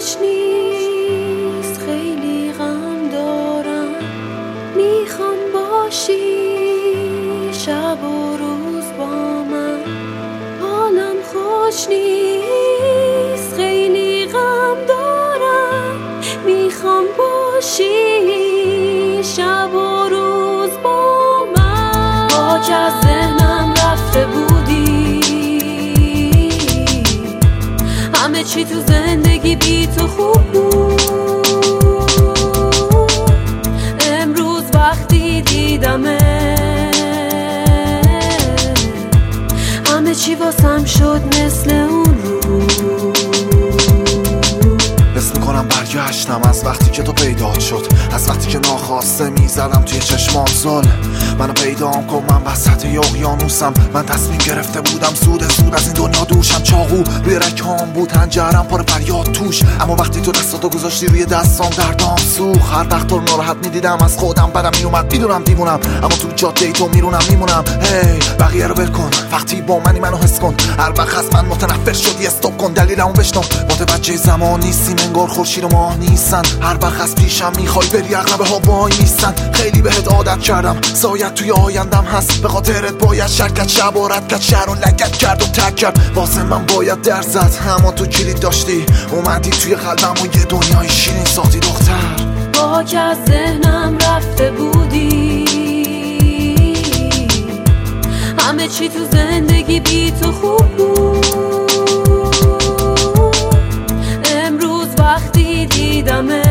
خوش نیست، خیلی غم دارم، میخوام باشی شب و روز با من. حالم خوش نیست، خیلی غم دارم، میخوام باشی شب و روز با من. خاک از ذهنم رفته بودی، همه چی تو زندگی بی تو خوب بود. امروز وقتی دیدمه همه چی واسم شد مثل اون روز. حس میکنم برگشتم از وقتی که تو پیدا شد، از وقتی که ناخواسته میزدم توی چشمات زل. منو پیدام کن، من وسط اقیانوسم. من تصمیم گرفته بودم زود از این دنیا دوشم. چاقو روی رکام بود، هنجرم پر فریاد توش، اما وقتی تو دستاتو گذاشتی روی دستام دردام سوخت. هر وقت تو ناراحت میدیدم از خودم بدم میومد، میدونم دیوونم اما تو جاده تو میمونم. هی بقیه رو ول کن، وقتی با منی منو حس کن. هر وقت از من متنفر شدی استاپ کن، دلیلمو بشنو. متوجه زمان نیستیم، انگار خورشید و ماه نیستن. هر وقت از پیشم میخوای بری، عقربه ها وای نیستن. خیلی بهت عادت کردم، سایت توی آیندم هست. به خاطرت باید شرکت شب و رد کرد، شهر و لگت کرد و تک کرد. واسه من باید در زد، اما تو کلید داشتی، اومدی توی قلبم و یه دنیای شیرین ساختی دختر. خاک از ذهنم رفته بودی، همه چی تو زندگی بی تو خوب بود. امروز وقتی دیدمه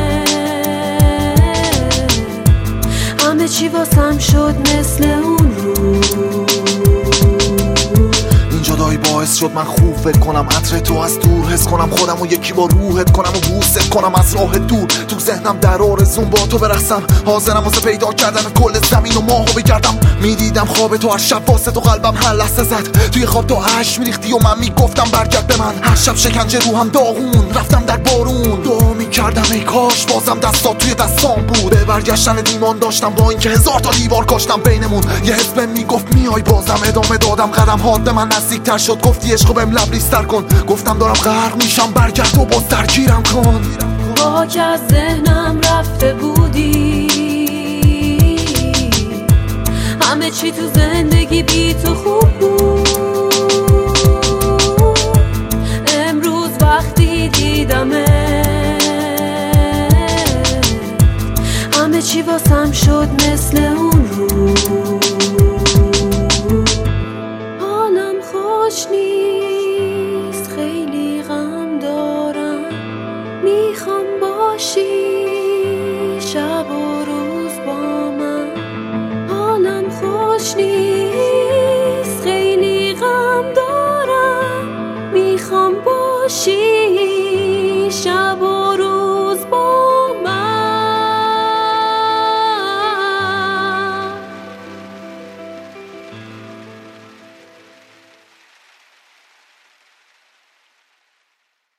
همه چی واسم شد مثل اون روز. این جدایی باعث شد من خوب فکر کنم، عطر تو از دور حس کنم، خودم و یکی با روحت کنم و بوست کنم از راه دور. تو ذهنم در آرزون با تو برقصم، حاضرم واسه پیدا کردن کل زمین و ماهو بگردم. میدیدم خواب تو هر شب، واسه تو قلبم هر لحظه زد. توی خواب تو اشک میریختی و من میگفتم برگرد به من. هر شب شکنجه روحم داغون، رفتم در بارون، دعا میکردم ای کاش بازم دستات توی دستام بود. به برگشتن ایمان داشتم، با اینکه 1000 تا دیوار کاشتم بینمون. یه حس بهم میگفت میای، بازم ادامه دادم. قدم هات به من نزدیکتر شد، گفتی عشقو بهم لبریزتر کن. گفتم دارم غرق میشم، برگرد و باز درگیرم کن. خاک از ذهنم رفته بودی، همه چی تو زندگی بی تو خوب بود. امروز وقتی دیدمه همه چی واسم شد مثل اون روز. حالم خوش نیست، خیلی غم دارم، میخوام باشی شب و روز با من. حالم خوش نیست.